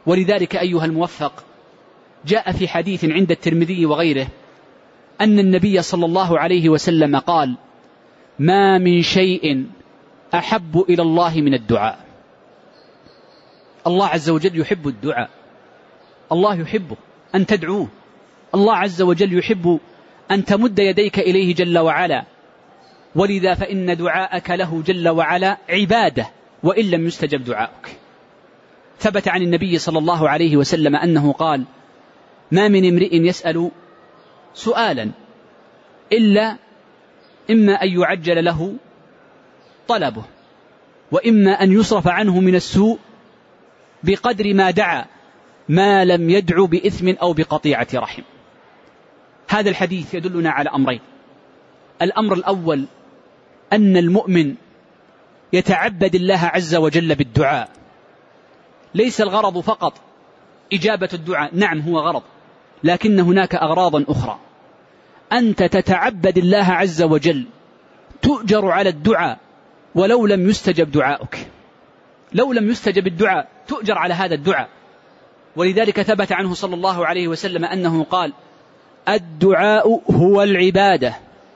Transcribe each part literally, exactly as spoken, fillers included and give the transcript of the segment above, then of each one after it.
ولذلك أيها الموفق، جاء في حديث عند الترمذي وغيره أن النبي صلى الله عليه وسلم قال: ما من شيء أحب إلى الله من الدعاء. الله عز وجل يحب الدعاء، الله يحب أن تدعوه، الله عز وجل يحب أن تمد يديك إليه جل وعلا، ولذا فإن دعاءك له جل وعلا عبادة وإن لم يستجب دعاؤك. ثبت عن النبي صلى الله عليه وسلم أنه قال: ما من امرئ يسأل سؤالا إلا إما أن يعجل له طلبه، وإما أن يصرف عنه من السوء بقدر ما دعا، ما لم يدعو بإثم أو بقطيعة رحم. هذا الحديث يدلنا على أمرين: الأمر الأول أن المؤمن يتعبد الله عز وجل بالدعاء، ليس الغرض فقط إجابة الدعاء، نعم هو غرض، لكن هناك أغراضا أخرى. أنت تتعبد الله عز وجل، تؤجر على الدعاء ولو لم يستجب دعاؤك، لو لم يستجب الدعاء تؤجر على هذا الدعاء. ولذلك ثبت عنه صلى الله عليه وسلم أنه قال: الدعاء هو العبادة،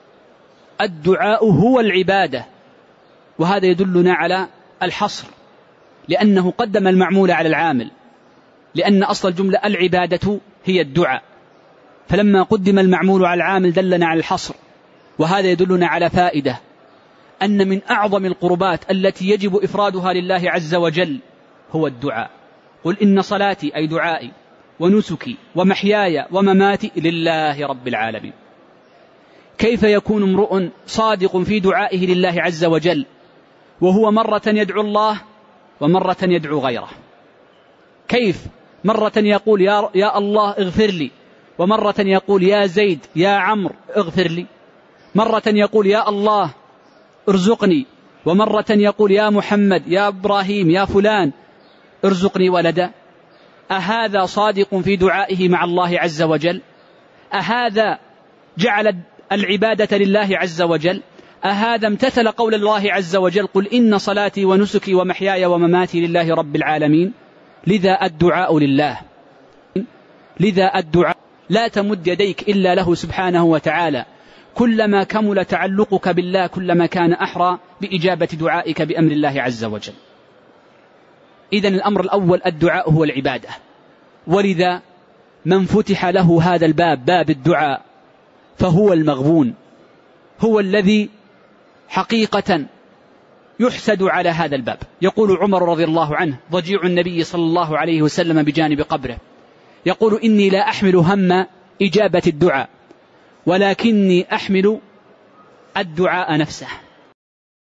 الدعاء هو العبادة. وهذا يدلنا على الحصر، لأنه قدم المعمول على العامل، لأن أصل الجملة العبادة هي الدعاء، فلما قدم المعمول على العامل دلنا على الحصر. وهذا يدلنا على فائدة، أن من أعظم القربات التي يجب إفرادها لله عز وجل هو الدعاء. قل إن صلاتي أي دعائي ونسكي ومحياي ومماتي لله رب العالمين. كيف يكون امرؤ صادق في دعائه لله عز وجل وهو مرة يدعو الله ومرة يدعو غيره؟ كيف مرة يقول يا, يا الله اغفر لي، ومرة يقول يا زيد يا عمرو اغفر لي، مرة يقول يا الله ارزقني، ومرة يقول يا محمد يا إبراهيم يا فلان ارزقني ولدا؟ أهذا صادق في دعائه مع الله عز وجل؟ أهذا جعل العبادة لله عز وجل؟ أهذا امتثل قول الله عز وجل: قل إن صلاتي ونسكي ومحياي ومماتي لله رب العالمين؟ لذا الدعاء لله، لذا الدعاء لا تمد يديك إلا له سبحانه وتعالى. كلما كمل تعلقك بالله كلما كان أحرى بإجابة دعائك بأمر الله عز وجل. إذن الأمر الأول الدعاء هو العبادة، ولذا من فتح له هذا الباب، باب الدعاء، فهو المغبون، هو الذي حقيقة يحسد على هذا الباب. يقول عمر رضي الله عنه ضجيع النبي صلى الله عليه وسلم بجانب قبره، يقول: إني لا أحمل هم إجابة الدعاء ولكني أحمل الدعاء نفسه.